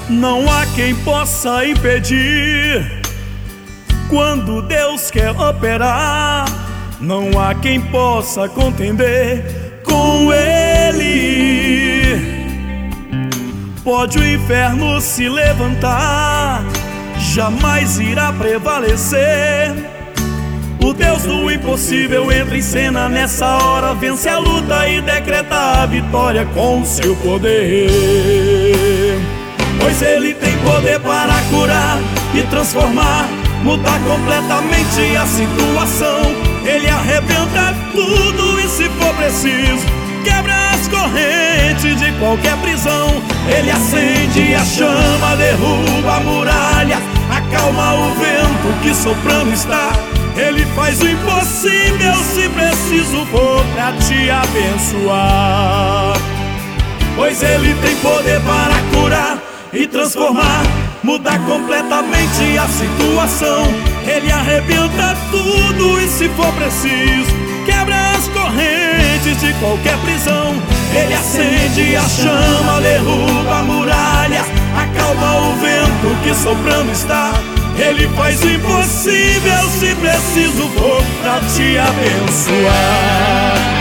Não há quem possa impedir quando Deus quer operar. Não há quem possa contender com Ele. Pode o inferno se levantar, jamais irá prevalecer. O Deus do impossível entra em cena nessa hora, vence a luta e decreta a vitória com o seu poder. Pois Ele tem poder para curar e transformar, mudar completamente a situação. Ele arrebenta tudo e, se for preciso, quebra as correntes de qualquer prisão. Ele acende a chama, derruba a muralha, acalma o vento que soprando está. Ele faz o impossível, se preciso for, pra te abençoar. Pois Ele tem poder para curar e transformar, mudar completamente a situação. Ele arrebenta tudo e, se for preciso, quebra as correntes de qualquer prisão. Ele acende a chama, derruba a muralha, acalma o vento que soprando está. Ele faz o impossível, se preciso for, pra te abençoar.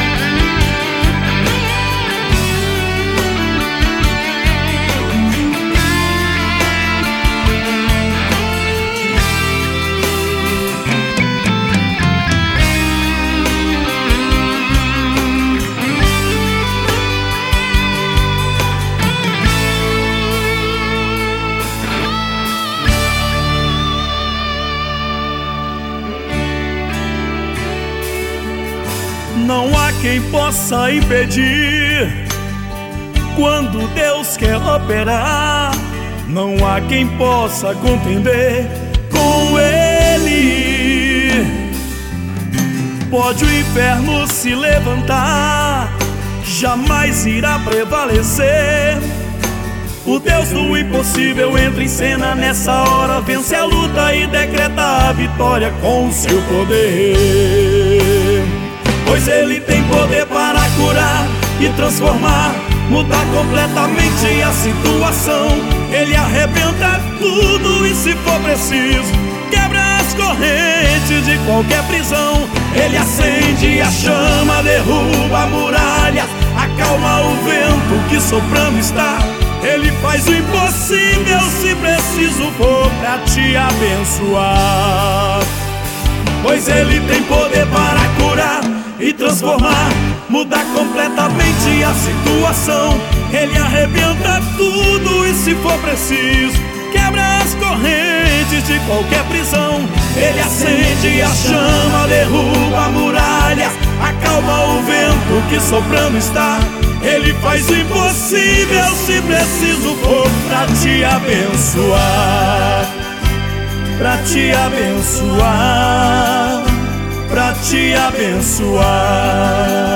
Não há quem possa impedir quando Deus quer operar. Não há quem possa contender com Ele. Pode o inferno se levantar, jamais irá prevalecer. O Deus do impossível entra em cena nessa hora, vence a luta e decreta a vitória com o seu poder. Pois Ele tem poder para curar e transformar, mudar completamente a situação. Ele arrebenta tudo e, se for preciso, quebra as correntes de qualquer prisão. Ele acende a chama, derruba a muralha, acalma o vento que soprando está. Ele faz o impossível, se preciso for, pra te abençoar. Pois Ele tem poder para curar e transformar, mudar completamente a situação. Ele arrebenta tudo e, se for preciso, quebra as correntes de qualquer prisão. Ele acende a chama, derruba a muralha, acalma o vento que soprando está. Ele faz o impossível, se preciso for, pra te abençoar. Pra te abençoar, pra te abençoar.